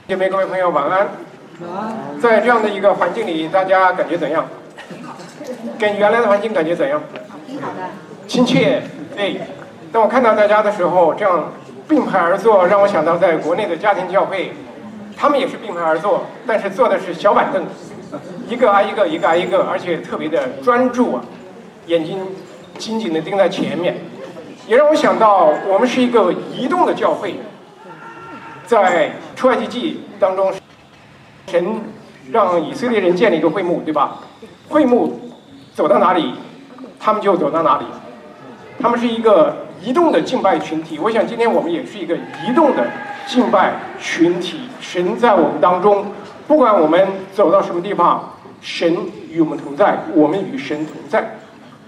姐妹、各位朋友，晚安。在这样的一个环境里，大家感觉怎样？跟原来的环境感觉怎样？ 挺好的。 亲切，对。当我看到大家的时候，这样并排而坐，让我想到在国内的家庭教会，他们也是并排而坐，但是坐的是小板凳，一个挨一个，一个挨一个，而且特别的专注啊，眼睛紧紧地盯在前面，也让我想到我们是一个移动的教会。在出埃及记当中，神让以色列人建立一个会幕，对吧？会幕走到哪里，他们就走到哪里。他们是一个移动的敬拜群体。我想今天我们也是一个移动的敬拜群体。神在我们当中，不管我们走到什么地方，神与我们同在，我们与神同在。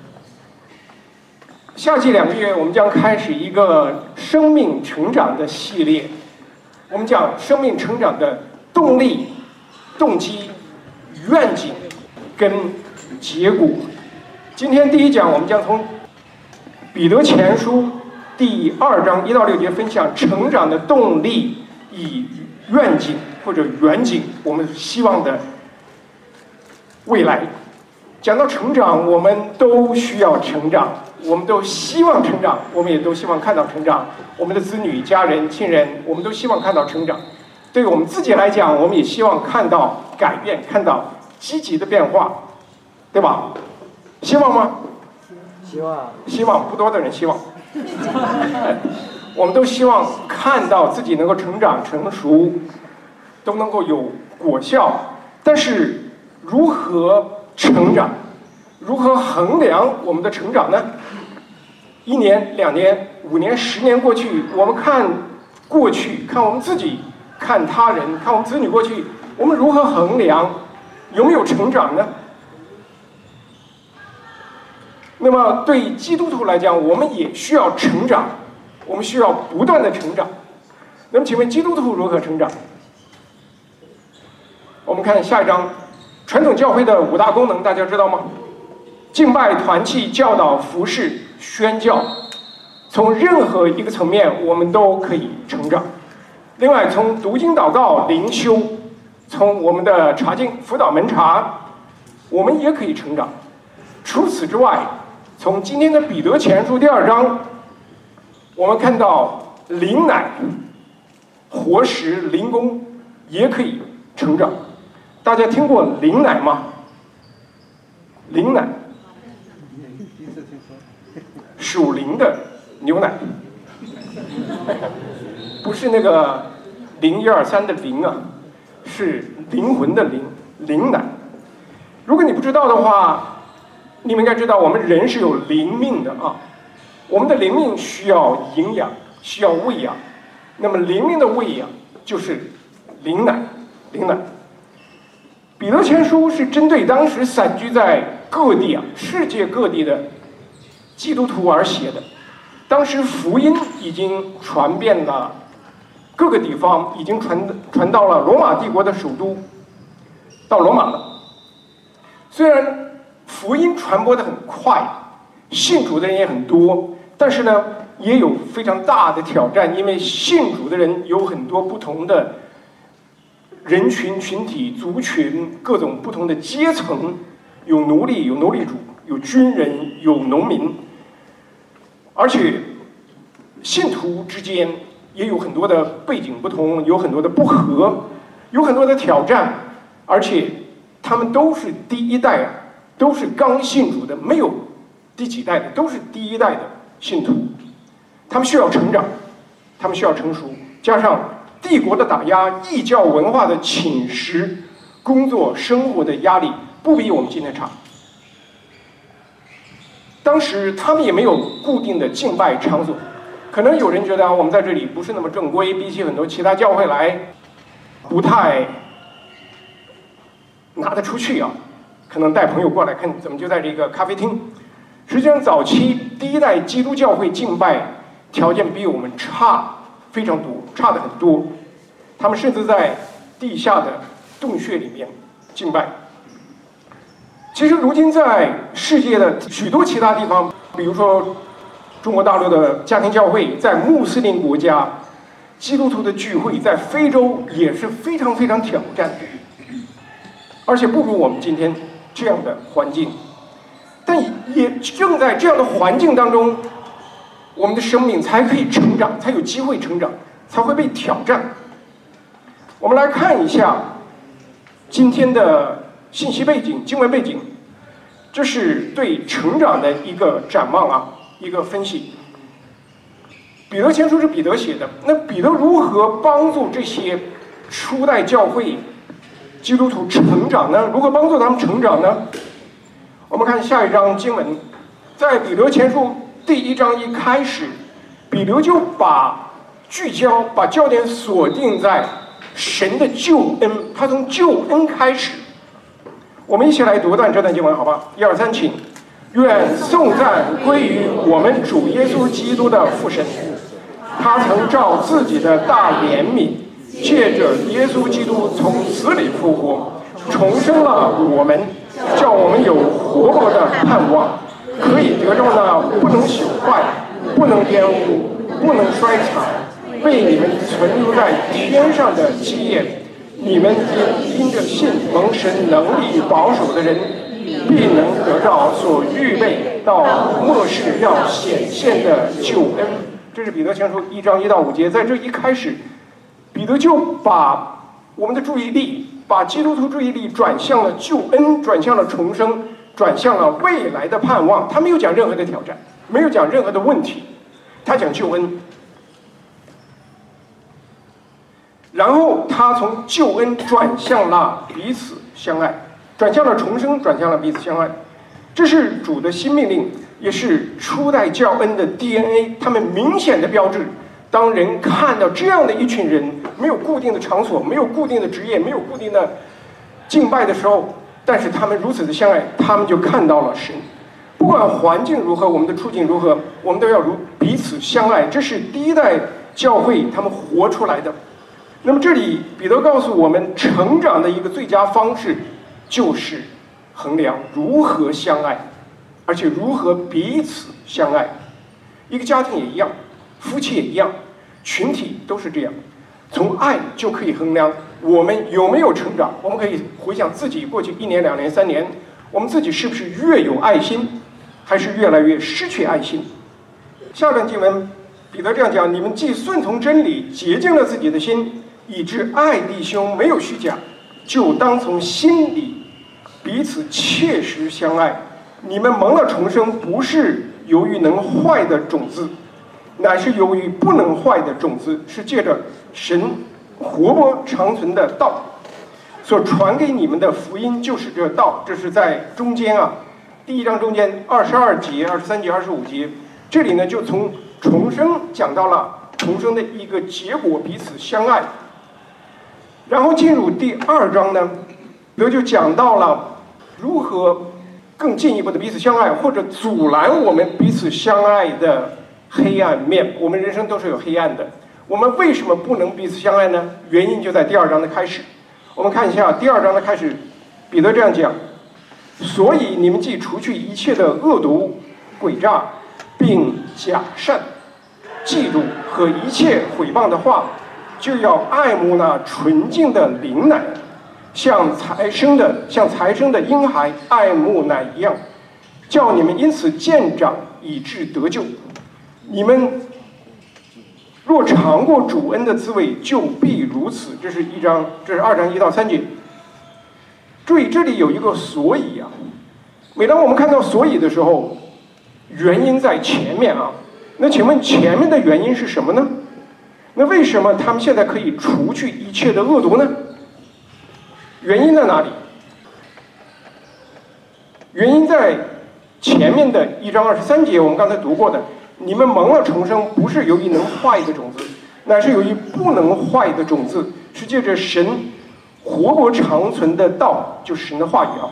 夏季2个月，我们将开始一个生命成长的系列。我们讲生命成长的动力、动机、愿景跟结果。今天第一讲，我们将从彼得前书第2章1到6节分享成长的动力与愿景或者远景，我们希望的未来。讲到成长，我们都需要成长，我们都希望成长，我们也都希望看到成长。我们的子女、家人、亲人，我们都希望看到成长。对于我们自己来讲，我们也希望看到改变，看到积极的变化，对吧？希望吗？ 希望。 希望，不多的人希望。我们都希望看到自己能够成长成熟，都能够有果效。但是如何成长？如何衡量我们的成长呢？1年、2年、5年、10年过去，我们看过去，看我们自己，看他人，看我们子女过去，我们如何衡量有没有成长呢？那么对基督徒来讲，我们也需要成长，我们需要不断的成长。那么请问基督徒如何成长？我们看下一章，传统教会的5大功能，大家知道吗？敬拜、团契、教导、服事、宣教，从任何一个层面我们都可以成长。另外，从读经、祷告、灵修，从我们的查经、辅导、门查，我们也可以成长。除此之外，从今天的彼得前书第2章，我们看到灵奶、活食、灵工也可以成长。大家听过灵奶吗？灵奶，属灵的牛奶，不是那个0123的灵啊，是灵魂的灵，灵奶。如果你不知道的话，你们应该知道，我们人是有灵命的啊，我们的灵命需要营养，需要喂养。那么灵命的喂养就是灵奶，灵奶。彼得前书是针对当时散居在各地啊，世界各地的基督徒而写的。当时福音已经传遍了各个地方，已经传到了罗马帝国的首都，到罗马了。虽然福音传播得很快，信主的人也很多，但是呢，也有非常大的挑战，因为信主的人有很多不同的人群、群体、族群，各种不同的阶层，有奴隶，有奴隶主，有军人，有农民，而且信徒之间也有很多的背景不同，有很多的不和，有很多的挑战，而且他们都是第一代啊，都是刚信主的，没有第几代的，都是第一代的信徒。他们需要成长，他们需要成熟，加上帝国的打压、异教文化的侵蚀，工作生活的压力不比我们今天差。当时他们也没有固定的敬拜场所，可能有人觉得我们在这里不是那么正规，比起很多其他教会来不太拿得出去啊。可能带朋友过来看，怎么就在这个咖啡厅？实际上，早期第一代基督教会敬拜条件比我们差非常多，差得很多。他们甚至在地下的洞穴里面敬拜。其实，如今在世界的许多其他地方，比如说中国大陆的家庭教会，在穆斯林国家， 基督徒的聚会在非洲也是非常非常挑战的，而且不如我们今天这样的环境。但也正在这样的环境当中，我们的生命才可以成长，才有机会成长，才会被挑战。我们来看一下今天的信息背景、经文背景，这是对成长的一个展望啊，一个分析。彼得前书是彼得写的，那彼得如何帮助这些初代教会基督徒成长呢？如何帮助他们成长呢？我们看下一章经文，在彼得前书第1章一开始，彼得就把焦点锁定在神的救恩，他从救恩开始。我们一起来读这段经文，好吧？1、2、3，请。愿颂赞归于我们主耶稣基督的父神，他曾照自己的大怜悯，借着耶稣基督从死里复活，重生了我们，叫我们有活泼的盼望，可以得着那不能朽坏、不能玷污、不能衰残，为你们存留在天上的基业。你们因着信蒙神能力保守的人，必能得到所预备到末世要显现的救恩。这是彼得前书1章1到5节。在这一开始，彼得就把我们的注意力，把基督徒注意力转向了救恩，转向了重生，转向了未来的盼望。他没有讲任何的挑战，没有讲任何的问题，他讲救恩。然后他从救恩转向了彼此相爱，转向了重生，转向了彼此相爱。这是主的新命令，也是初代教恩的 DNA， 他们明显的标志。当人看到这样的一群人，没有固定的场所，没有固定的职业，没有固定的敬拜的时候，但是他们如此的相爱，他们就看到了神。不管环境如何，我们的处境如何，我们都要彼此相爱。这是第一代教会他们活出来的。那么这里彼得告诉我们，成长的一个最佳方式就是衡量如何相爱，而且如何彼此相爱。一个家庭也一样，夫妻也一样，群体都是这样。从爱就可以衡量我们有没有成长。我们可以回想自己过去1年、2年、3年，我们自己是不是越有爱心，还是越来越失去爱心。下段经文彼得这样讲：你们既顺从真理，洁净了自己的心，以致爱弟兄没有虚假，就当从心里彼此切实相爱。你们蒙了重生，不是由于能坏的种子，乃是由于不能坏的种子，是借着神活泼长存的道所传给你们的福音，就是这道。这是在中间啊，第1章中间22节、23节、25节，这里呢就从重生讲到了重生的一个结果，彼此相爱。然后进入第2章呢，彼得就讲到了如何更进一步的彼此相爱，或者阻拦我们彼此相爱的黑暗面。我们人生都是有黑暗的，我们为什么不能彼此相爱呢？原因就在第2章的开始。我们看一下第2章的开始，彼得这样讲：所以你们既除去一切的恶毒、诡诈，并假善、嫉妒和一切毁谤的话，就要爱慕那纯净的灵奶，像才生的婴孩爱慕奶一样，叫你们因此渐长，以致得救。你们若尝过主恩的滋味，就必如此。这是2章1到3节。注意，这里有一个所以啊。每当我们看到所以的时候，原因在前面啊。那请问前面的原因是什么呢？那为什么他们现在可以除去一切的恶毒呢？原因在哪里？原因在前面的1章23节，我们刚才读过的：你们蒙了重生，不是由于能坏的种子，乃是由于不能坏的种子，是借着神活泼长存的道，就是神的话语啊。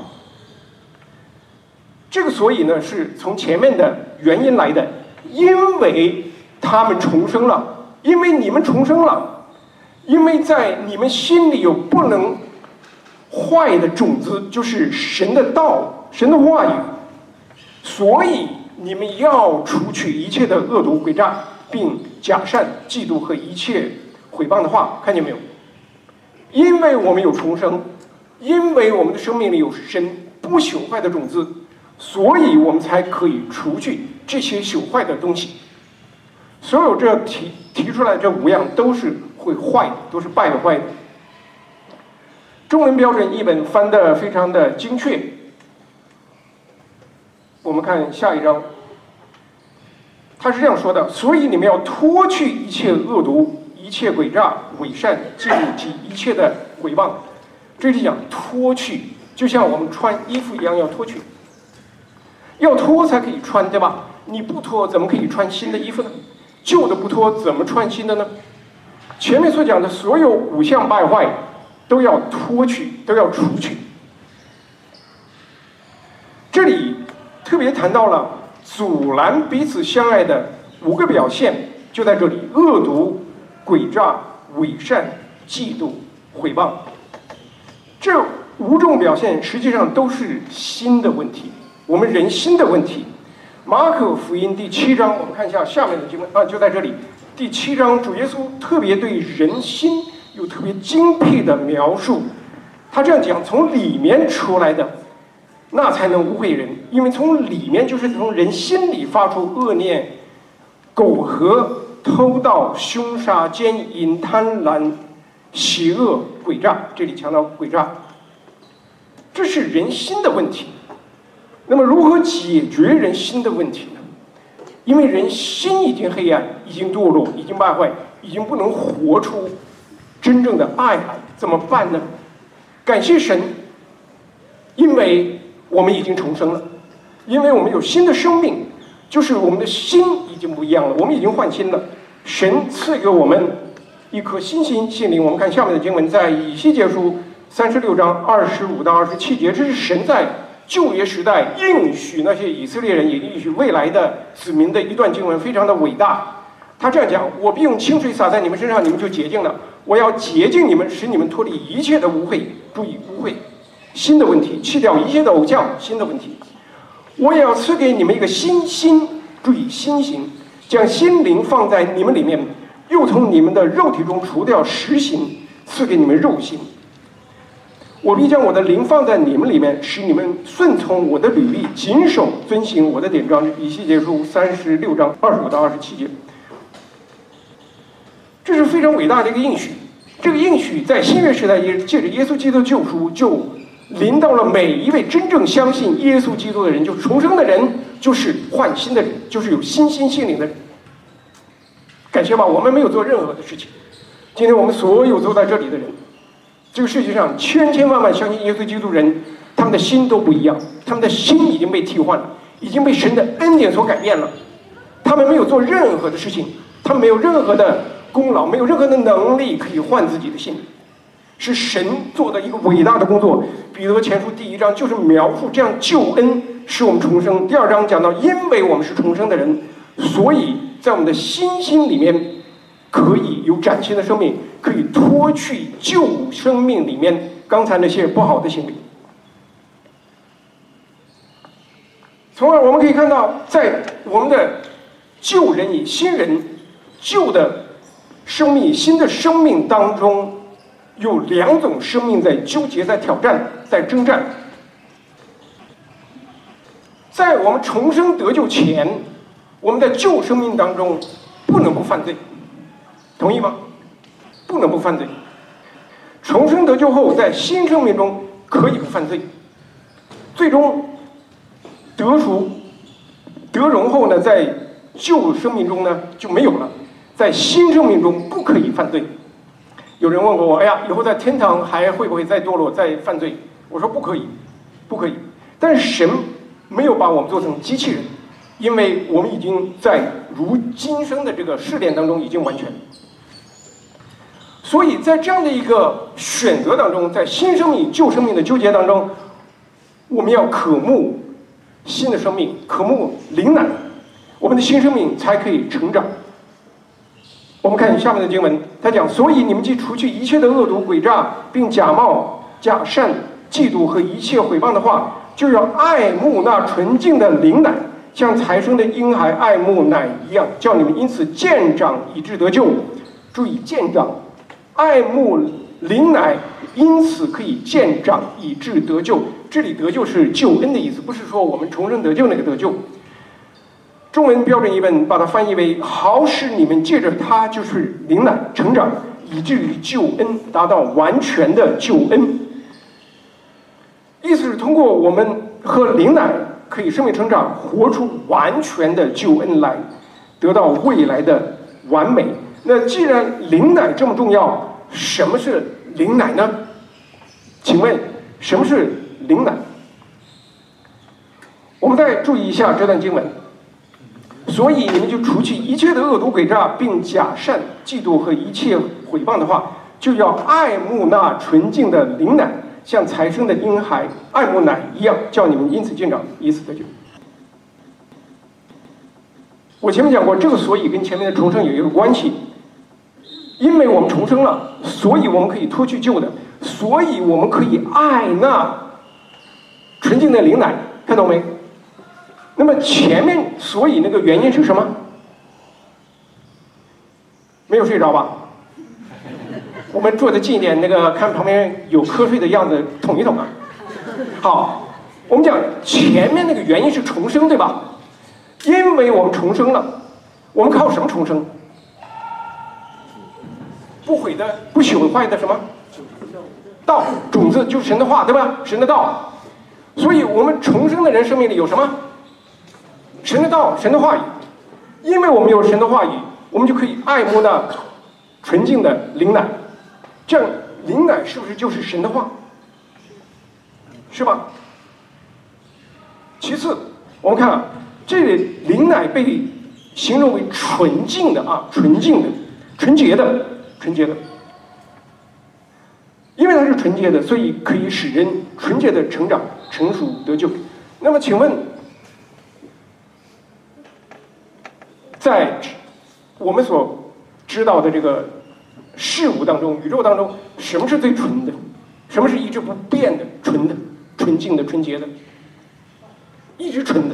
这个所以呢，是从前面的原因来的，因为他们重生了。因为你们重生了，因为在你们心里有不能坏的种子，就是神的道、神的话语，所以你们要除去一切的恶毒诡诈，并假善、嫉妒和一切毁谤的话，看见没有？因为我们有重生，因为我们的生命里有神不朽坏的种子，所以我们才可以除去这些朽坏的东西。所有这提出来这5样都是会坏的，都是败的坏的。中文标准译本翻得非常的精确。我们看下一章，他是这样说的：所以你们要脱去一切恶毒、一切诡诈、伪善、嫉妒及一切的毁谤。这是讲脱去，就像我们穿衣服一样，要脱去，要脱才可以穿，对吧？你不脱怎么可以穿新的衣服呢？旧的不脱怎么穿新的呢？前面所讲的所有5项败坏都要脱去，都要除去。这里特别谈到了阻拦彼此相爱的5个表现，就在这里：恶毒、诡诈、伪善、嫉妒、毁谤。这5种表现实际上都是心的问题，我们人心的问题。马可福音第7章，我们看一下下面的经文就在这里。第7章，主耶稣特别对人心有特别精辟的描述。他这样讲：从里面出来的，那才能污秽人，因为从里面就是从人心里发出恶念、苟合、偷盗、凶杀、奸淫、贪婪、邪恶、诡诈。这里强调诡诈，这是人心的问题。那么如何解决人心的问题呢？因为人心已经黑暗，已经堕落，已经败坏，已经不能活出真正的爱来，怎么办呢？感谢神，因为我们已经重生了，因为我们有新的生命，就是我们的心已经不一样了，我们已经换心了。神赐给我们一颗新心心灵。我们看下面的经文，在以西结书36章25到27节，这是神在旧约时代应许那些以色列人，也应许未来的子民的一段经文，非常的伟大。他这样讲：我必用清水洒在你们身上，你们就洁净了。我要洁净你们，使你们脱离一切的污秽。注意污秽，新的问题，弃掉一切的偶像，新的问题。我也要赐给你们一个新心，注意心形，将心灵放在你们里面，又从你们的肉体中除掉实心，赐给你们肉心。我必将我的灵放在你们里面，使你们顺从我的律例，谨守遵行我的典章。以西结书36章25到27节。这是非常伟大的一个应许。这个应许在新约时代也借着耶稣基督的救赎，就临到了每一位真正相信耶稣基督的人，就是重生的人，就是换心的人，就是有新心心灵的人。感谢吧，我们没有做任何的事情。今天我们所有坐在这里的人，这个世界上千千万万相信耶稣基督人，他们的心都不一样，他们的心已经被替换了，已经被神的恩典所改变了。他们没有做任何的事情，他们没有任何的功劳，没有任何的能力可以换自己的心，是神做的一个伟大的工作。彼得前书第1章就是描述这样救恩使我们重生。第2章讲到，因为我们是重生的人，所以在我们的心里面可以有崭新的生命，可以脱去旧生命里面刚才那些不好的行为。从而我们可以看到，在我们的旧人与新人，旧的生命、新的生命当中，有2种生命在纠结、在挑战、在征战。在我们重生得救前，我们在旧生命当中不能不犯罪，同意吗？不能不犯罪。重生得救后，在新生命中可以不犯罪。最终得赎得荣后呢，在旧生命中呢就没有了，在新生命中不可以犯罪。有人问过我，哎呀，以后在天堂还会不会再堕落、再犯罪？我说不可以，不可以。但是神没有把我们做成机器人，因为我们已经在如今生的这个试炼当中已经完全。所以在这样的一个选择当中，在新生命、旧生命的纠结当中，我们要渴慕新的生命，渴慕灵奶，我们的新生命才可以成长。我们看下面的经文，他讲：所以你们既除去一切的恶毒、诡诈，并假冒、假善、嫉妒和一切毁谤的话，就要爱慕那纯净的灵奶，像才生的婴孩爱慕奶一样，叫你们因此渐长以致得救。 注意渐长，爱慕灵奶，因此可以渐长，以致得救。这里得救是救恩的意思，不是说我们重生得救那个得救。中文标准译本把它翻译为好使你们借着它，就是灵奶成长，以至于救恩，达到完全的救恩。意思是通过我们喝灵奶可以生命成长，活出完全的救恩来，得到未来的完美。那既然灵奶这么重要，什么是灵奶呢？请问什么是灵奶？我们再注意一下这段经文。所以你们就除去一切的恶毒诡诈，并假善、嫉妒和一切毁谤的话，就要爱慕那纯净的灵奶，像才生的婴孩爱慕奶一样，叫你们因此渐长，以此得救。我前面讲过，这个所以跟前面的重生有一个关系，因为我们重生了，所以我们可以脱去旧的，所以我们可以爱那纯净的灵奶，看到没？那么前面所以那个原因是什么？没有睡着吧？我们坐得近一点，那个看旁边有瞌睡的样子，捅一捅啊。好，我们讲前面那个原因是重生，对吧？因为我们重生了，我们靠什么重生？不毁的、不朽坏的什么？道，种子就是神的话，对吧？神的道。所以我们重生的人生命里有什么？神的道，神的话语。因为我们有神的话语，我们就可以爱慕那纯净的灵奶。这样灵奶是不是就是神的话？是吧？其次，我们看啊，这里灵奶被形容为纯净的啊，纯净的、纯洁的、纯洁的。因为它是纯洁的，所以可以使人纯洁的成长、成熟得救。那么，请问，在我们所知道的这个事物当中、宇宙当中，什么是最纯的？什么是一直不变的、纯的、纯净的、纯洁的？一直纯的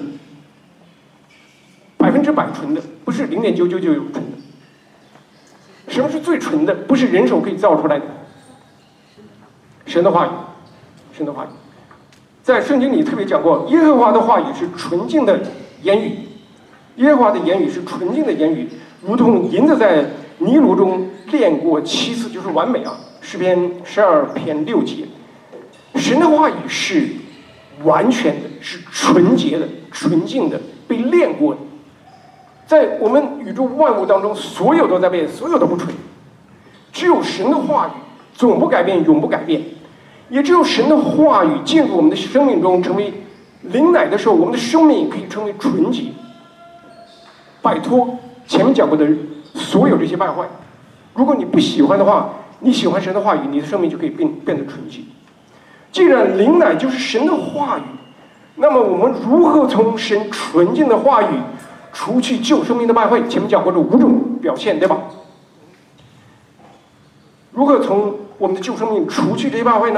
，100%纯的，不是0.999纯的。什么是最纯的？不是人手可以造出来的。神的话语，神的话语，在圣经里特别讲过，耶和华的话语是纯净的言语，耶和华的言语是纯净的言语，如同银子在泥炉中炼过7次，就是完美啊。诗篇12篇6节，神的话语是完全的，是纯洁的、纯净的，被炼过的。在我们宇宙万物当中，所有都在变，所有都不纯，只有神的话语总不改变，永不改变。也只有神的话语进入我们的生命中，成为灵奶的时候，我们的生命可以成为纯洁，摆脱前面讲过的所有这些败坏。如果你不喜欢的话，你喜欢神的话语，你的生命就可以变得纯洁。既然灵奶就是神的话语，那么我们如何从神纯净的话语除去旧生命的败坏？前面讲过这5种表现，对吧？如何从我们的旧生命除去这些败坏呢？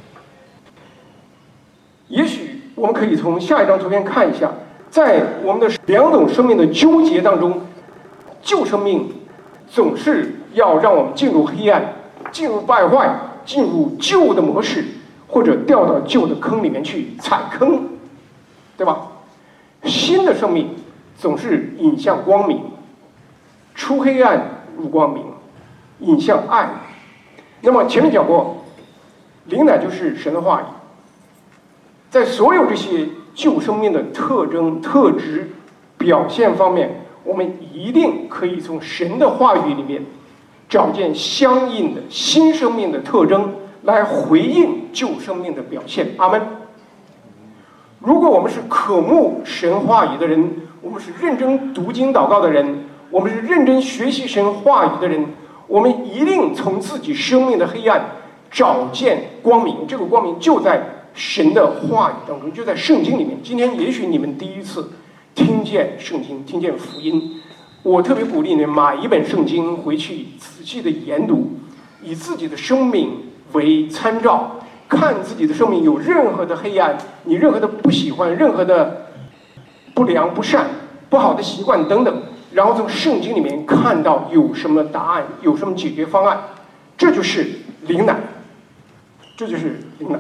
也许我们可以从下一张图片看一下，在我们的2种生命的纠结当中，旧生命总是要让我们进入黑暗，进入败坏，进入旧的模式，或者掉到旧的坑里面去踩坑，对吧？新的生命总是引向光明，出黑暗入光明，引向爱。那么前面讲过，灵奶就是神的话语，在所有这些旧生命的特征、特质、表现方面，我们一定可以从神的话语里面找见相应的新生命的特征，来回应旧生命的表现。阿们。如果我们是渴慕神话语的人，我们是认真读经祷告的人，我们是认真学习神话语的人，我们一定从自己生命的黑暗找见光明。这个光明就在神的话语当中，就在圣经里面。今天也许你们第一次听见圣经，听见福音，我特别鼓励你们买一本圣经回去仔细的研读，以自己的生命为参照，看自己的生命有任何的黑暗，你任何的不喜欢，任何的不良不善不好的习惯等等， 然后从圣经里面看到有什么答案，有什么解决方案，这就是灵奶，这就是灵奶。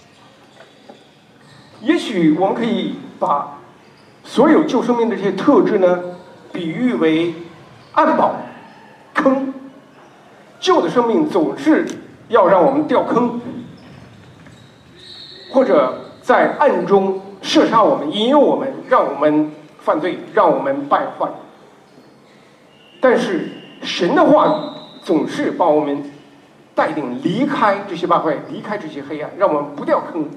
也许我们可以把所有救生命的这些特质呢，比喻为暗堡、坑。旧的生命总是要让我们掉坑，或者在暗中射杀我们、引诱我们，让我们犯罪，让我们败坏。但是神的话语总是把我们带领离开这些败坏，离开这些黑暗，让我们不掉坑。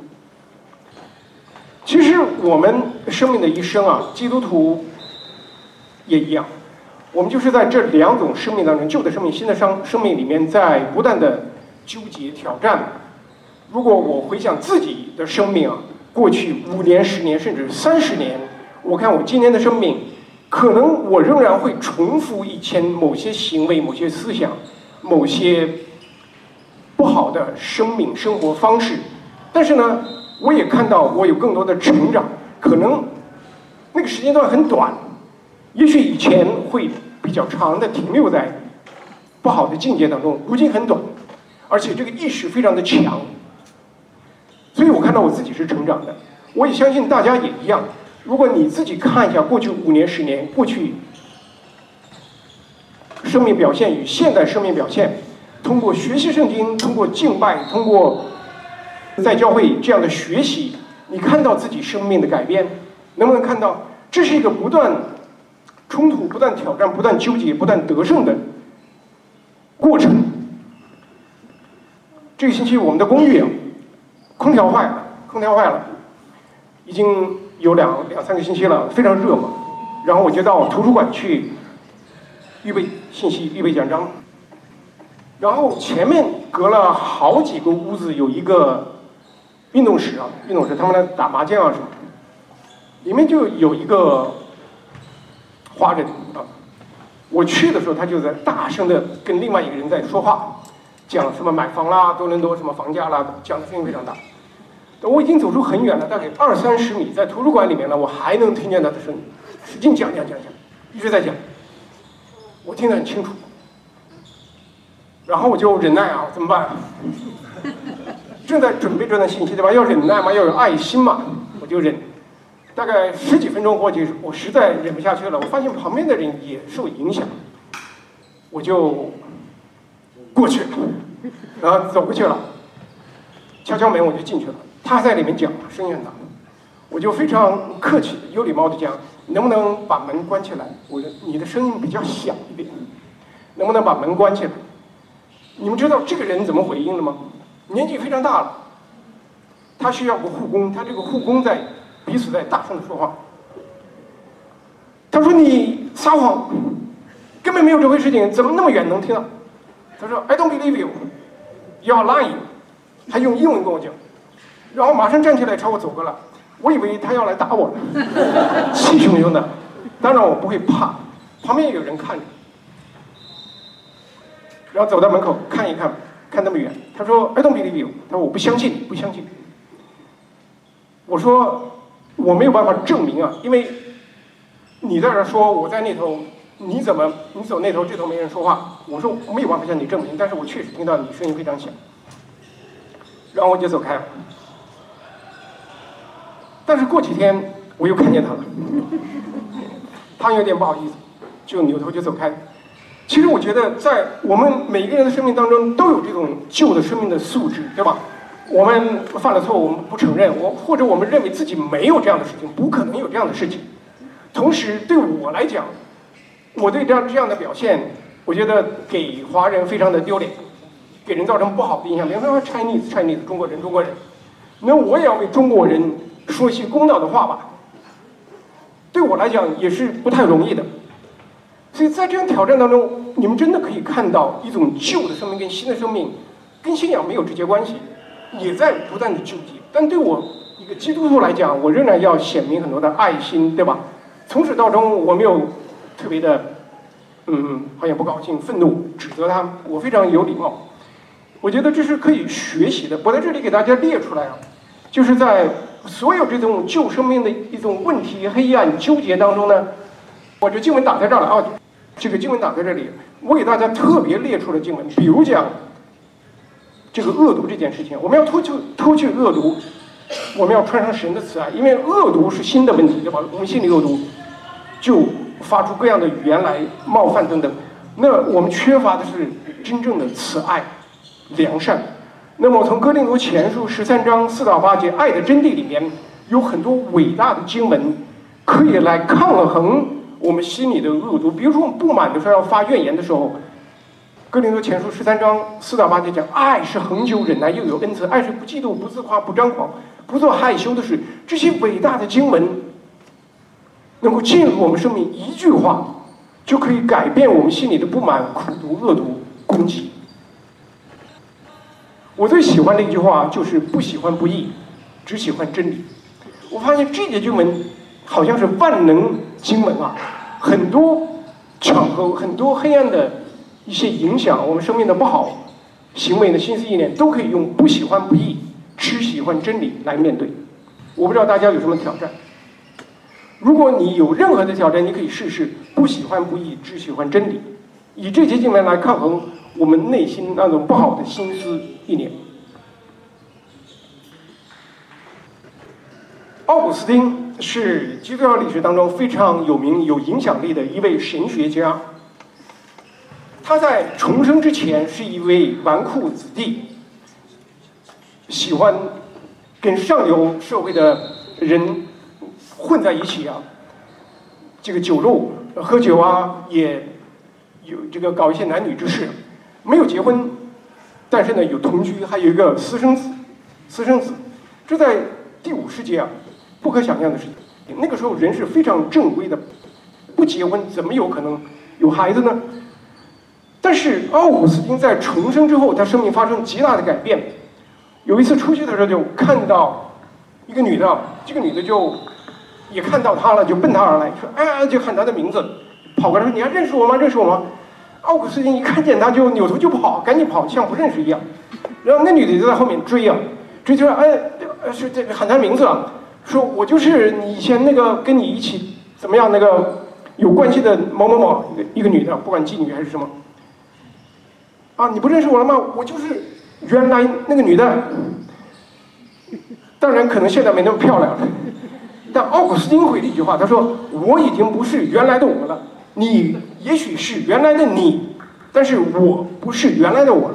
其实我们生命的一生啊，基督徒也一样，我们就是在这两种生命当中，旧的生命、新的生命里面，在不断的纠结挑战。如果我回想自己的生命啊，过去5年、10年甚至30年，我看我今天的生命，可能我仍然会重复以前某些行为、某些思想、某些不好的生命生活方式，但是呢，我也看到我有更多的成长，可能那个时间段很短，也许以前会比较长的停留在不好的境界当中，如今很短，而且这个意识非常的强，所以我看到我自己是成长的。我也相信大家也一样，如果你自己看一下过去5年、10年，过去生命表现与现代生命表现，通过学习圣经，通过敬拜，通过在教会这样的学习，你看到自己生命的改变，能不能看到这是一个不断冲突、不断挑战、不断纠结、不断得胜的过程？这个星期我们的公寓啊，空调坏了，已经有两三个星期了，非常热嘛。然后我就到图书馆去预备信息、预备奖章，然后前面隔了好几个屋子有一个运动室，他们来打麻将啊什么，里面就有一个华人啊。我去的时候，他就在大声的跟另外一个人在说话，讲什么买房啦、多伦多什么房价啦，讲的声音非常大。我已经走出很远了，大概20-30米，在图书馆里面呢，我还能听见他的声音，使劲讲，一直在讲，我听得很清楚。然后我就忍耐啊，怎么办？正在准备这段信息对吧？要忍耐嘛，要有爱心嘛，我就忍。大概10几分钟过去，我实在忍不下去了，我发现旁边的人也受影响，我就过去了，然后走过去了，敲敲门我就进去了。他在里面讲，声音很大，我就非常客气、有礼貌的讲，能不能把门关起来？我说你的声音比较响一点，能不能把门关起来？你们知道这个人怎么回应的吗？年纪非常大了，他需要个护工，他这个护工在彼此在大声的说话。他说你撒谎，根本没有这回事情，怎么那么远能听到？他说 I don't believe you, you are lying， 还用英文跟我讲，然后马上站起来朝我走过来，我以为他要来打我了，气汹汹的。当然我不会怕，旁边也有人看着。然后走到门口看一看，看那么远，他说 I don't believe you， 他说我不相信你，不相信。我说我没有办法证明啊，因为你在这说，我在那头，你走那头，这头没人说话。我说我没有办法向你证明，但是我确实听到你声音非常响。然后我就走开了。但是过几天我又看见他了，他有点不好意思，就扭头就走开。其实我觉得在我们每个人的生命当中都有这种旧的生命的素质，对吧？我们犯了错误，我们不承认，或者我们认为自己没有这样的事情，不可能有这样的事情。同时对我来讲，我对这样的表现，我觉得给华人非常的丢脸，给人造成不好的印象。比方说 Chinese 中国人，那我也要为中国人说一些公道的话吧。对我来讲也是不太容易的。所以在这样挑战当中，你们真的可以看到一种旧的生命跟新的生命，跟信仰没有直接关系，也在不断的纠结。但对我一个基督徒来讲，我仍然要显明很多的爱心，对吧？从始到终，我没有特别的，好像不高兴、愤怒、指责他，我非常有礼貌。我觉得这是可以学习的。我在这里给大家列出来啊，就是在所有这种旧生命的一种问题、黑暗、纠结当中呢， 我这经文打在这儿了啊，这个经文打在这里，我给大家特别列出了经文，比如讲这个恶毒这件事情，我们要脱去恶毒，我们要穿上神的慈爱，因为恶毒是新的问题，对吧？我们心里恶毒，就发出各样的语言来冒犯等等。那我们缺乏的是真正的慈爱、良善。那么从哥林多前书13章4到8节爱的真谛里面，有很多伟大的经文，可以来抗衡我们心里的恶毒。比如说我们不满的时候要发怨言的时候，哥林多前书13章4到8节讲，爱是恒久忍耐，又有恩慈；爱是不嫉妒、不自夸、不张狂、不做害羞的事。这些伟大的经文能够进入我们生命，一句话就可以改变我们心里的不满、苦毒、恶毒、攻击。我最喜欢的一句话就是不喜欢不义，只喜欢真理。我发现这节经文好像是万能经文啊，很多场合、很多黑暗的一些影响我们生命的不好行为的心思意念，都可以用不喜欢不义，只喜欢真理来面对。我不知道大家有什么挑战，如果你有任何的挑战，你可以试试不喜欢不义，只喜欢真理，以这些经文来抗衡我们内心那种不好的心思意念。奥古斯丁是基督教历史当中非常有名、有影响力的一位神学家。他在重生之前是一位纨绔子弟，喜欢跟上流社会的人混在一起啊，这个酒肉喝酒啊，也有这个搞一些男女之事，没有结婚，但是呢有同居，还有一个私生子，这在第5世纪啊不可想象的事情。那个时候人是非常正规的，不结婚怎么有可能有孩子呢？但是奥古斯丁在重生之后，他生命发生极大的改变。有一次出去的时候，就看到一个女的，这个女的就也看到他了，就奔他而来，说：“哎，就喊他的名字，跑过来说：‘你还认识我吗？认识我吗？’奥古斯丁一看见他就扭头就跑，赶紧跑，像不认识一样。然后那女的就在后面追啊，追就说：‘哎，是这个喊他名字啊，说我就是你以前那个跟你一起怎么样那个有关系的某某某一个女的，不管妓女还是什么。’啊，你不认识我了吗？我就是原来那个女的。当然，可能现在没那么漂亮了。但奥古斯丁回了一句话，他说：‘我已经不是原来的我了，你也许是原来的你，但是我不是原来的我了。’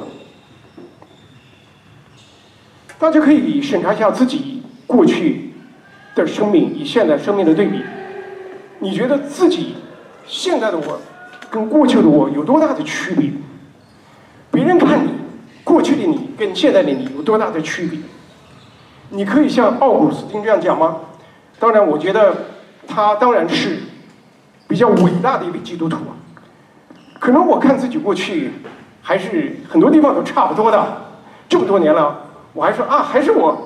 大家可以审查一下自己过去的生命与现在生命的对比，你觉得自己现在的我跟过去的我有多大的区别？别人看你，过去的你跟现在的你有多大的区别？你可以像奥古斯丁这样讲吗？当然，我觉得他当然是比较伟大的一位基督徒啊。可能我看自己过去，还是很多地方都差不多的。这么多年了，我还说啊，还是我。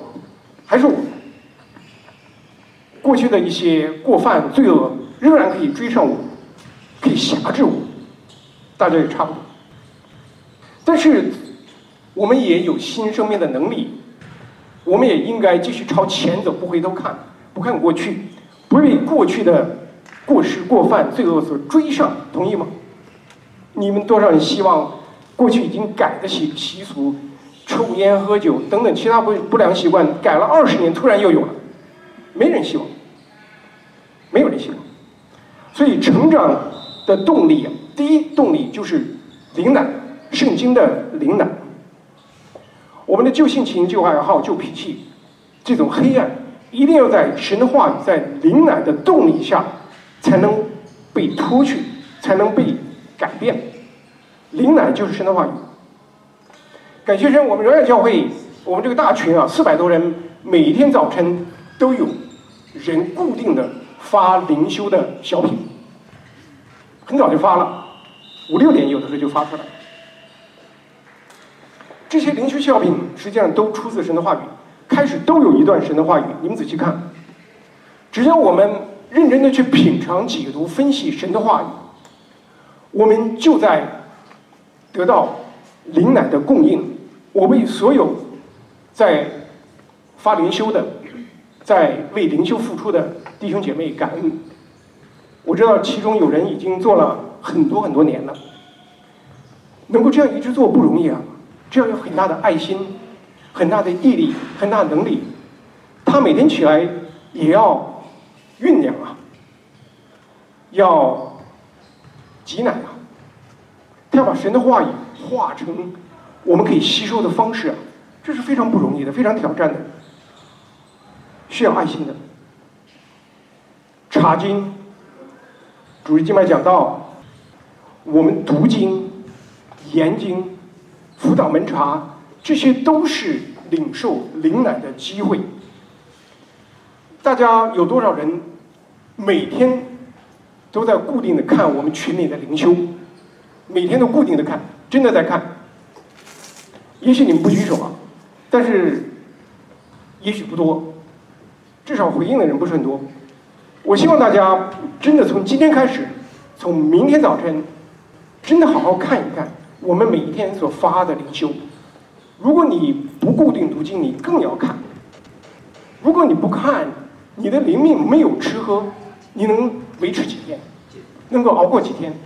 过去的一些过犯罪恶仍然可以追上我，可以辖制我，大家也差不多。但是我们也有新生命的能力，我们也应该继续朝前走，不回头看，不看过去，不为过去的过失过犯罪恶所追上，同意吗？你们多少人希望过去已经改的习俗，抽烟喝酒等等其他不良习惯改了20年突然又有了？没人希望，没有人希望。所以成长的动力啊，第一动力就是灵奶，圣经的灵奶。我们的旧性情、旧爱好、旧脾气，这种黑暗一定要在神的话语、在灵奶的动力下才能被脱去，才能被改变。灵奶就是神的话语。感谢神，我们荣耀教会，我们这个大群啊，400多人，每一天早晨都有人固定的发灵修的小品，很早就发了，5、6点有的时候就发出来。这些灵修小品实际上都出自神的话语，开始都有一段神的话语，你们仔细看，只要我们认真的去品尝、解读、分析神的话语，我们就在得到灵奶的供应。我为所有在发灵修的，在为灵修付出的弟兄姐妹感恩。 我知道其中有人已经做了很多很多年了，能够这样一直做不容易啊，这样有很大的爱心、很大的毅力、很大的能力。他每天起来也要酝酿啊，要挤奶啊，他要把神的话语化成我们可以吸收的方式啊，这是非常不容易的，非常挑战的，需要爱心的。查经、主日敬拜讲道，我们读经、研经、辅导门查，这些都是领受灵奶的机会。大家有多少人每天都在固定的看我们群里的灵修？每天都固定的看，真的在看。也许你们不举手啊，但是也许不多，至少回应的人不是很多。我希望大家真的从今天开始，从明天早晨，真的好好看一看我们每一天所发的灵修。如果你不固定读经，你更要看。如果你不看，你的灵命没有吃喝，你能维持几天？能够熬过几天？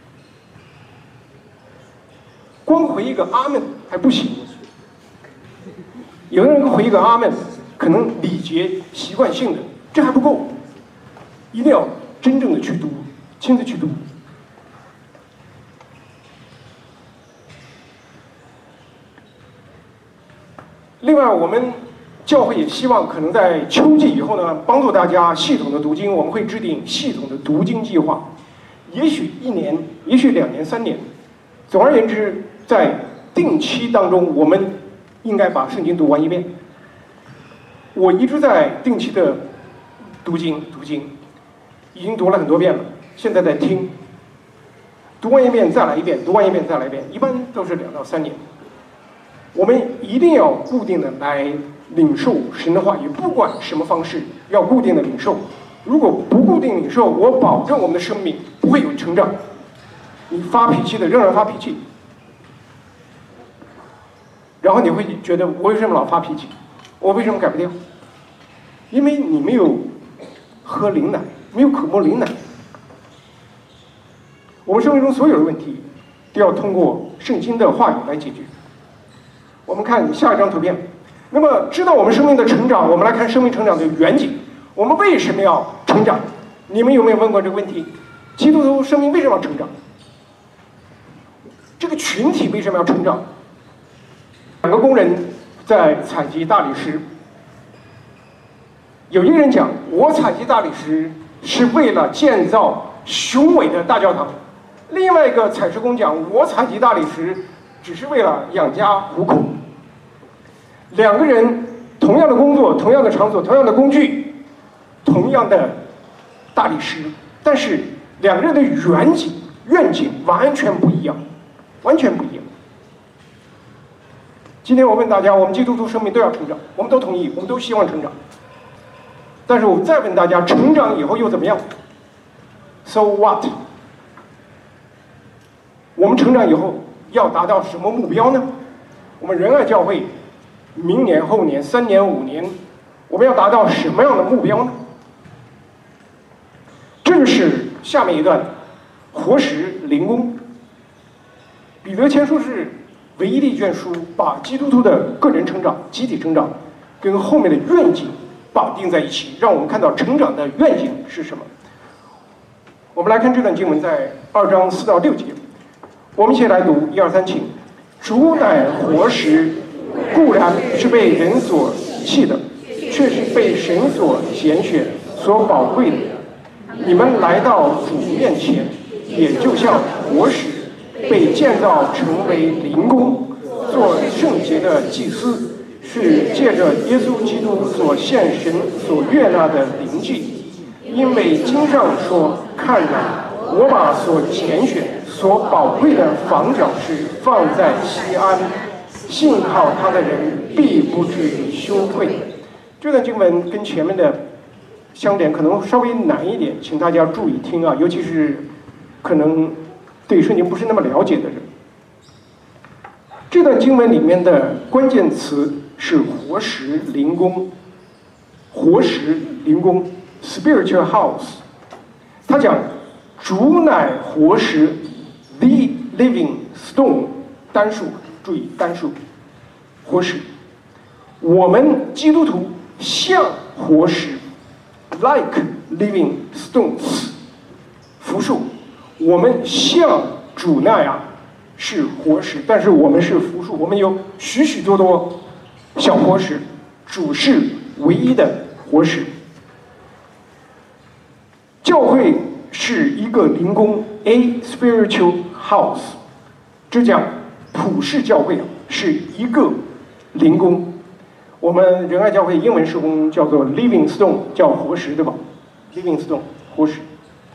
光回一个阿门还不行。有的人回一个阿门，可能礼节习惯性的，这还不够，一定要真正的去读，亲自去读。另外，我们教会也希望可能在秋季以后呢，帮助大家系统的读经。我们会制定系统的读经计划，也许1年，也许2年、3年。总而言之，在定期当中，我们应该把圣经读完一遍。我一直在定期的读经，已经读了很多遍了，现在在听。读完一遍再来一遍，读完一遍再来一遍，一般都是2到3年。我们一定要固定的来领受神的话语，不管什么方式，要固定的领受。如果不固定领受，我保证我们的生命不会有成长。你发脾气的仍然发脾气，然后你会觉得我为什么老发脾气？我为什么改不掉？因为你没有喝灵奶，没有渴慕灵奶。我们生命中所有的问题都要通过圣经的话语来解决。我们看下一张图片。那么，知道我们生命的成长，我们来看生命成长的远景。我们为什么要成长？你们有没有问过这个问题？基督徒生命为什么要成长？这个群体为什么要成长？2个工人在采集大理石。有一个人讲，我采集大理石是为了建造雄伟的大教堂。另外一个采石工讲，我采集大理石只是为了养家糊口。2个人同样的工作，同样的场所，同样的工具，同样的大理石，但是2个人的愿景完全不一样，完全不一样。今天我问大家，我们基督徒生命都要成长，我们都同意，我们都希望成长。但是我再问大家，成长以后又怎么样 ？So what？ 我们成长以后要达到什么目标呢？我们仁爱教会明年、后年、3年、5年，我们要达到什么样的目标呢？这就是下面一段活石灵工。彼得前书是唯一的一卷书，把基督徒的个人成长、集体成长跟后面的愿景绑定在一起，让我们看到成长的愿景是什么。我们来看这段经文，在2章4到6节。我们一起来读，1、2、3，请。主乃活石，固然是被人所弃的，却是被神所拣选、所宝贵的。你们来到主面前，也就像活石，被建造成为灵宫，做圣洁的祭司，是借着耶稣基督所献神所悦纳的灵祭。因为经上说：“看哪，我把所拣选、所宝贵的房角石放在西安，信靠他的人必不至于羞愧。”这段经文跟前面的相连可能稍微难一点，请大家注意听啊，尤其是可能对圣经不是那么了解的人。这段经文里面的关键词是活石灵宫，活石灵宫 （spiritual house）。 他讲主乃活石 ，the living stone， 单数，注意单数，活石。我们基督徒像活石 ，like living stones， 复数。我们像主那样是活石，但是我们是复数，我们有许许多多小活石，主是唯一的活石。教会是一个灵宫 ，a spiritual house， 这讲普世教会是一个灵宫。我们仁爱教会英文事工叫做 Living Stone， 叫活石，对吧 ？Living Stone， 活石。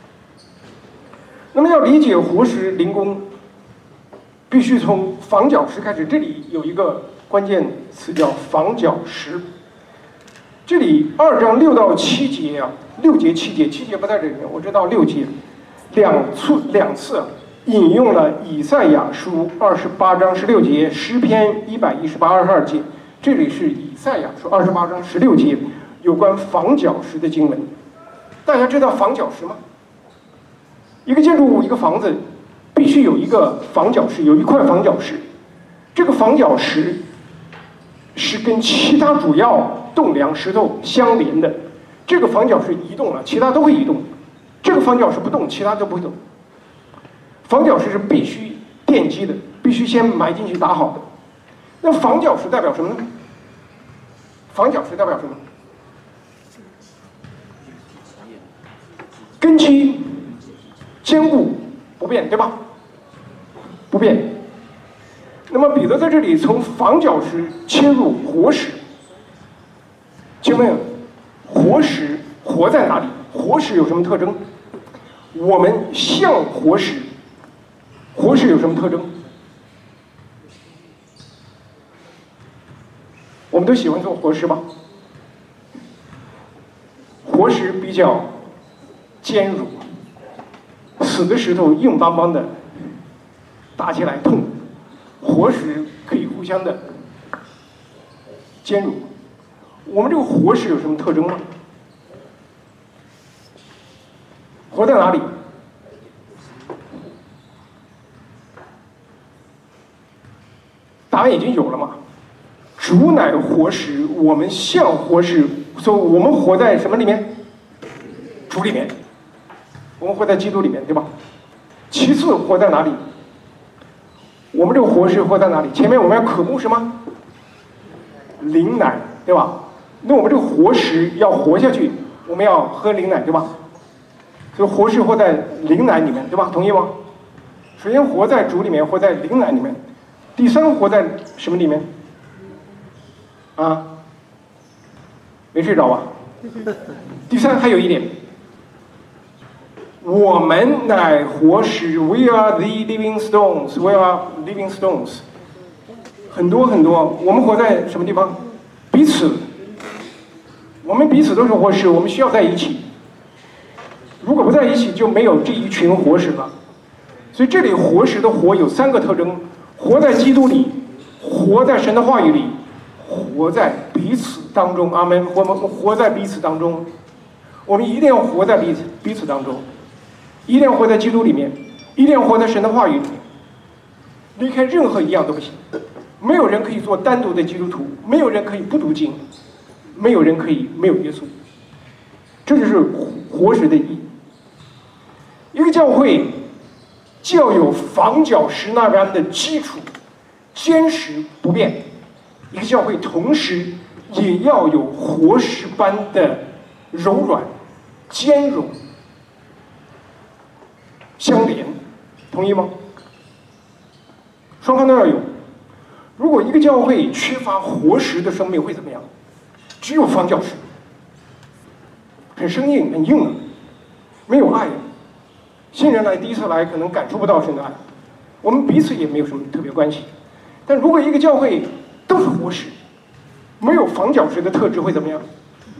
那么要理解活石灵宫，必须从房角石开始。这里有一个关键词叫房角石。这里2章6到7节啊，6节7节，7节不在这里面，我知道6节，两次引用了以赛亚书28章16节，诗篇118、22节。这里是以赛亚书28章16节有关房角石的经文。大家知道房角石吗？一个建筑物，一个房子，必须有一个房角石，有一块房角石。这个房角石是跟其他主要栋梁石头相连的。这个房角石移动了，其他都会移动；这个房角石不动，其他都不会动。房角石是必须奠基的，必须先埋进去打好的。那房角石代表什么呢？房角石代表什么？根基坚固不变，对吧？不变。那么彼得在这里从房角石切入活石。请问，活石活在哪里？活石有什么特征？我们像活石，活石有什么特征？我们都喜欢做活石吧？活石比较坚韧，死的石头硬邦邦的，打起来痛。活石可以互相的兼容。我们这个活石有什么特征吗？活在哪里？答案已经有了嘛？主乃活石，我们像活石，所以我们活在什么里面？主里面。我们活在基督里面，对吧？其次，活在哪里？我们这个活石活在哪里？前面我们要渴慕什么？灵奶，对吧？那我们这个活石要活下去，我们要喝灵奶，对吧？所以活石活在灵奶里面，对吧？同意吗？首先活在主里面，活在灵奶里面。第三，活在什么里面？啊？没睡着吧？第三还有一点，我们乃活石 ，We are the living stones. We are living stones. 很多很多，我们活在什么地方？彼此，我们彼此都是活石，我们需要在一起。如果不在一起，就没有这一群活石了。所以这里活石的活有3个特征：活在基督里，活在神的话语里，活在彼此当中。阿门。我们活在彼此当中，我们一定要活在彼此当中。一定要活在基督里面，一定要活在神的话语里面，离开任何一样都不行。没有人可以做单独的基督徒，没有人可以不读经，没有人可以没有耶稣。这就是活石的意义。一个教会既要有房角石那般的基础，坚实不变；一个教会同时也要有活石般的柔软、兼容。相连，同意吗？双方都要有。如果一个教会缺乏活石的生命会怎么样？只有房角石，很生硬，很硬啊，没有爱。新人来第一次来可能感受不到神的爱，我们彼此也没有什么特别关系。但如果一个教会都是活石，没有房角石的特质会怎么样？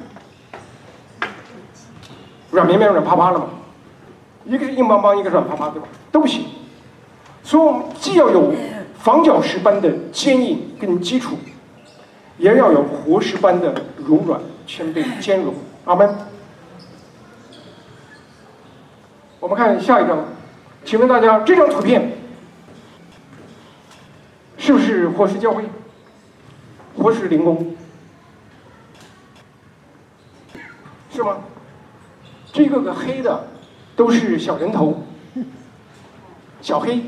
软绵绵、软趴趴了嘛。一个是硬邦邦，一个是软趴趴，对吧？都不行。所以我们既要有房角石般的坚硬跟基础，也要有活石般的柔软、谦卑、兼容。阿门。 我们看下一张，请问大家这张图片是不是活石教会？活石灵宫是吗？这个黑的都是小人头，小黑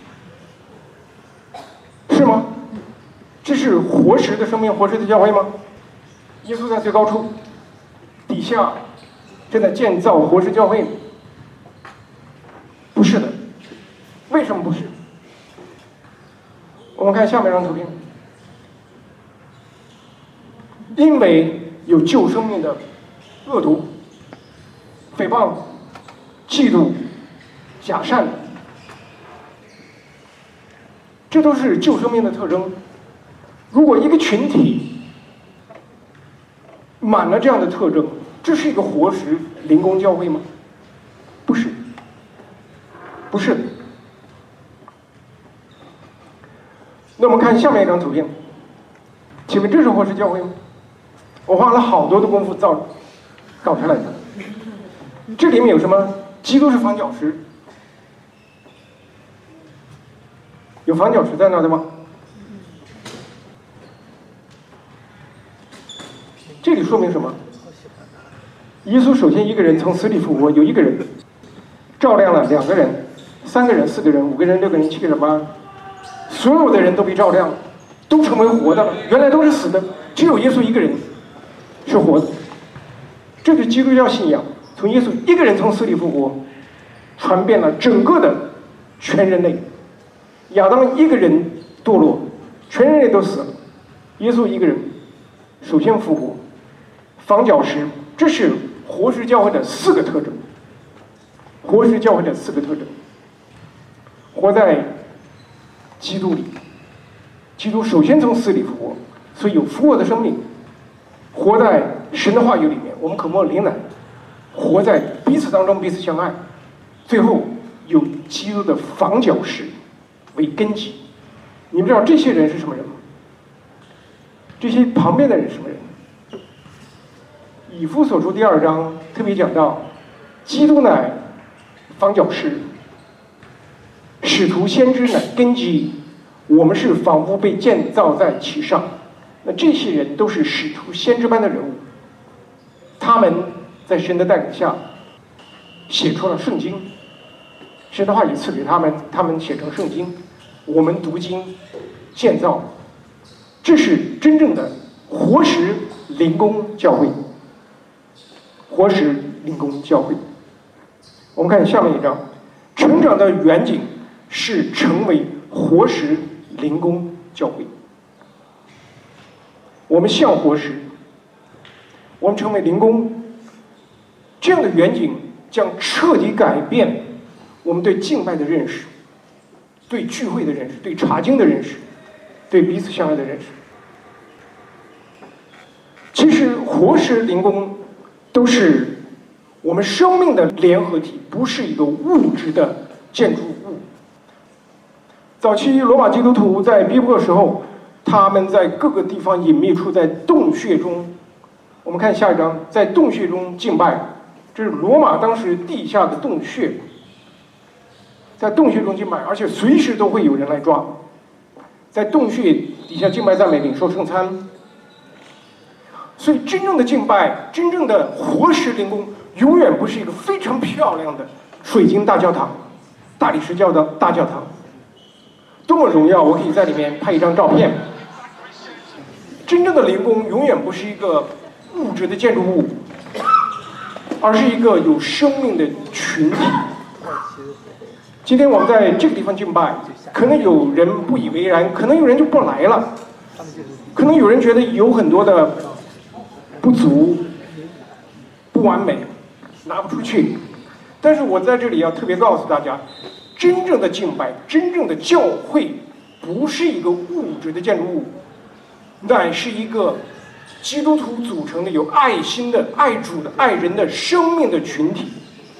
是吗？这是活石的生命，活石的教会吗？耶稣在最高处，底下正在建造活石教会。不是的，为什么不是？我们看下面这张图片，因为有救生命的恶毒、诽谤、嫉妒、假善，这都是救生命的特征。如果一个群体满了这样的特征，这是一个活石灵宫教会吗？不是，不是的。那我们看下面一张图片，请问这是活石教会吗？我花了好多的功夫搞出来的。这里面有什么？基督是房角石，有房角石在那的吗？这里说明什么？耶稣首先一个人从死里复活，有一个人照亮了2个人、3个人、4个人、5个人、6个人、7个人、8个人，所有的人都被照亮了，都成为活的了。原来都是死的，只有耶稣一个人是活的。这是基督教信仰，从耶稣一个人从死里复活，传遍了整个的全人类。亚当一个人堕落，全人类都死了，耶稣一个人首先复活。房角石，这是活石教会的4个特征。活石教会的4个特征：活在基督里，基督首先从死里复活，所以有复活的生命；活在神的话语里面，我们渴慕灵奶；活在彼此当中，彼此相爱；最后有基督的房角石为根基。你们知道这些人是什么人吗？这些旁边的人是什么人？以弗所书第2章特别讲到，基督乃房角石，使徒先知乃根基，我们是仿佛被建造在其上。那这些人都是使徒先知般的人物，他们在神的带领下写出了圣经，神的话语赐给他们，他们写成圣经，我们读经建造，这是真正的活石灵宫教会。活石灵宫教会，我们看下面一章，成长的远景是成为活石灵宫教会。我们像活石，我们成为灵宫，这样的远景将彻底改变我们对敬拜的认识，对聚会的认识，对查经的认识，对彼此相爱的认识。其实活石灵宫都是我们生命的联合体，不是一个物质的建筑物。早期罗马基督徒在逼迫的时候，他们在各个地方隐秘处，在洞穴中，我们看下一章，在洞穴中敬拜，这是罗马当时地下的洞穴，在洞穴中敬拜，而且随时都会有人来抓，在洞穴底下敬拜赞美领受圣餐。所以真正的敬拜，真正的活石灵宫，永远不是一个非常漂亮的水晶大教堂、大理石教的大教堂，多么荣耀！我可以在里面拍一张照片。真正的灵宫永远不是一个物质的建筑物，而是一个有生命的群体。今天我们在这个地方敬拜，可能有人不以为然，可能有人就不来了，可能有人觉得有很多的不足、不完美，拿不出去。但是我在这里要特别告诉大家，真正的敬拜，真正的教会，不是一个物质的建筑物，乃是一个基督徒组成的有爱心的、爱主的、爱人的生命的群体。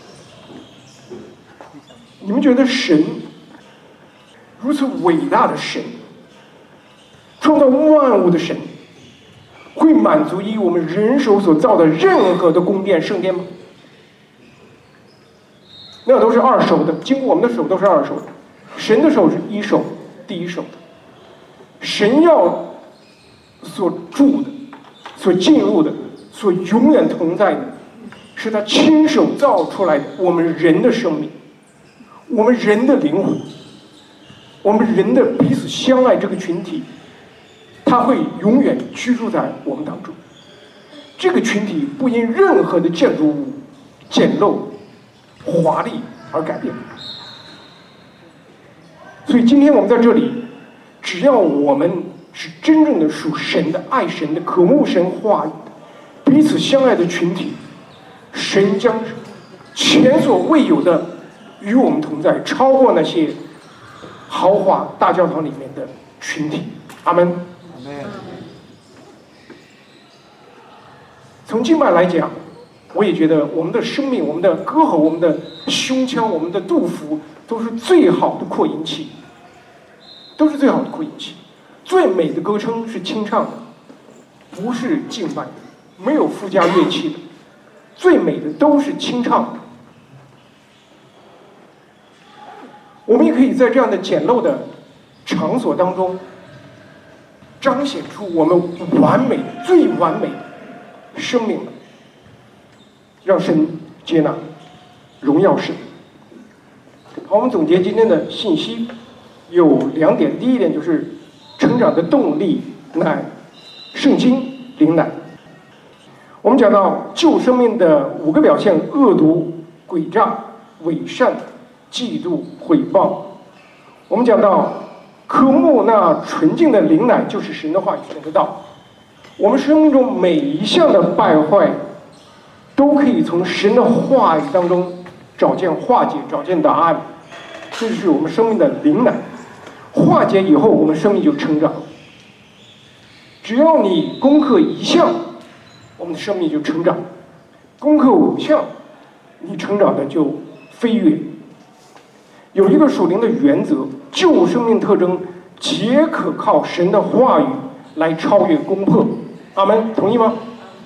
你们觉得神如此伟大的神，创造万物的神，会满足以我们人手所造的任何的宫殿圣殿吗？ 那都是二手的，经过我们的手都是二手的。神的手是一手，第一手的。神要所住的、所进入的、所永远同在的，是他亲手造出来的我们人的生命，我们人的灵魂，我们人的彼此相爱这个群体，他会永远居住在我们当中。这个群体不因任何的建筑物简陋、华丽而改变。所以今天我们在这里，只要我们是真正的属神的、爱神的、渴慕神话语的、彼此相爱的群体，神将前所未有的与我们同在，超过那些豪华大教堂里面的群体。阿门。阿门。从敬拜来讲，我也觉得我们的生命、我们的歌喉、我们的胸腔、我们的肚腹，都是最好的扩音器，都是最好的扩音器。最美的歌声是清唱的，不是敬拜的，没有附加乐器的，最美的都是清唱的。我们也可以在这样的简陋的场所当中，彰显出我们完美的、最完美的生命，让神接纳，荣耀神。好，我们总结今天的信息有2点。第一点就是成长的动力乃圣经灵奶。我们讲到旧生命的5个表现：恶毒、诡诈、伪善、嫉妒、毁谤。我们讲到渴慕那纯净的灵奶，就是神的话语、神的道。我们生命中每一项的败坏，都可以从神的话语当中找见化解、找见答案。这就是我们生命的灵奶。化解以后，我们生命就成长。只要你攻克1项，我们的生命就成长；攻克5项，你成长的就飞跃。有一个属灵的原则：旧生命特征皆可靠神的话语来超越攻破。阿门，同意吗？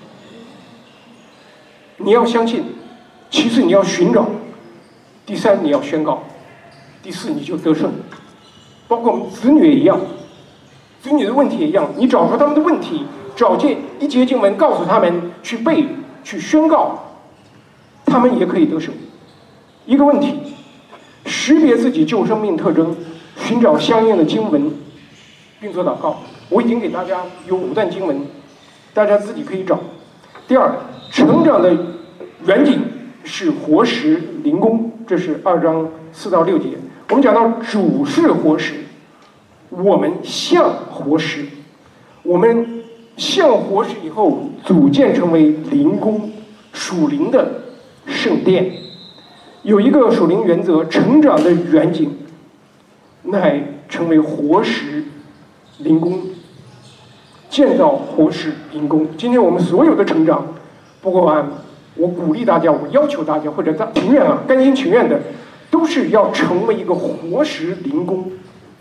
你要相信，其次你要寻找，第3你要宣告，第4你就得胜。包括我们子女也一样，子女的问题也一样，你找出他们的问题，找见一节经文，告诉他们去背、去宣告，他们也可以得胜。一个问题，识别自己旧生命特征，寻找相应的经文，并做祷告。我已经给大家有5段经文，大家自己可以找。第2，成长的远景是活石灵宫，这是2章4到6节。我们讲到主是活石，我们像活石，我们像活石以后组建成为灵宫，属灵的圣殿。有一个属灵原则：成长的远景乃成为活石灵宫，建造活石灵宫。今天我们所有的成长，不管我鼓励大家，我要求大家，或者情愿甘心情愿的，都是要成为一个活石灵宫。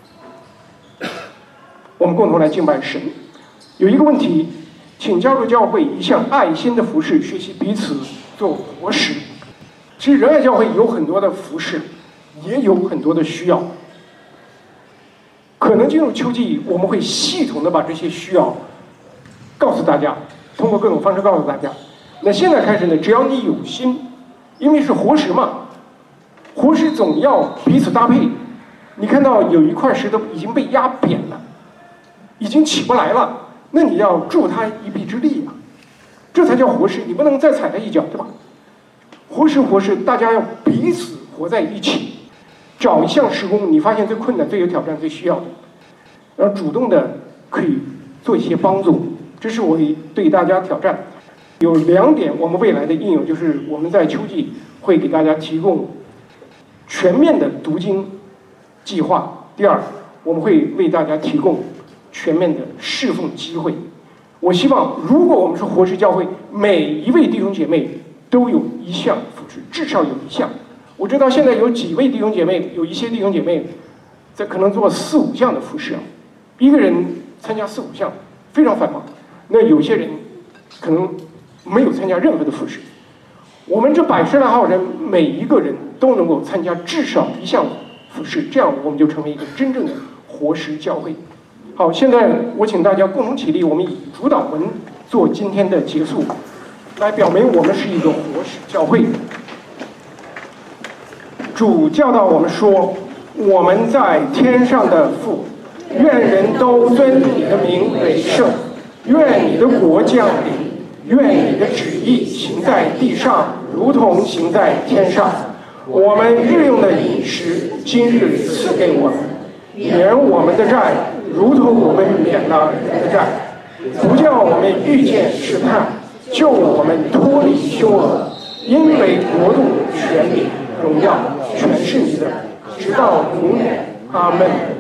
我们共同来敬拜神。有一个问题，请加入教会一项爱心的服事，学习彼此做活石。其实仁爱教会有很多的服事，也有很多的需要。可能进入秋季，我们会系统的把这些需要告诉大家，通过各种方式告诉大家。那现在开始呢，只要你有心，因为是活石嘛，活石总要彼此搭配。你看到有一块石头已经被压扁了，已经起不来了，那你要助它一臂之力啊，这才叫活石。你不能再踩它一脚，对吧？活石，大家要彼此活在一起。找一项施工，你发现最困难、最有挑战、最需要的，然后主动的可以做一些帮助，这是我对大家挑战。有2点我们未来的应用，就是我们在秋季会给大家提供全面的读经计划。第2，我们会为大家提供全面的侍奉机会。我希望，如果我们是活石教会，每一位弟兄姐妹都有1项服事，至少有1项。我知道现在有几位弟兄姐妹，有一些弟兄姐妹在可能做4、5项的服事，一个人参加4、5项，非常繁忙。那有些人可能没有参加任何的服事。 我们这132号人每一个人都能够参加至少一项服事，这样我们就成为一个真正的活石教会。好，现在我请大家共同起立，我们以主祷文做今天的结束，来表明我们是一个活石教会。主教导我们说：“我们在天上的父，愿人都尊你的名为圣，愿你的国降临，愿你的旨意行在地上，如同行在天上。我们日用的饮食，今日赐给我们，免我们的债，如同我们免了人的债，不叫我们遇见试探，救我们脱离凶恶。因为国度、权柄、荣耀，全是你的，直到永远。阿们。”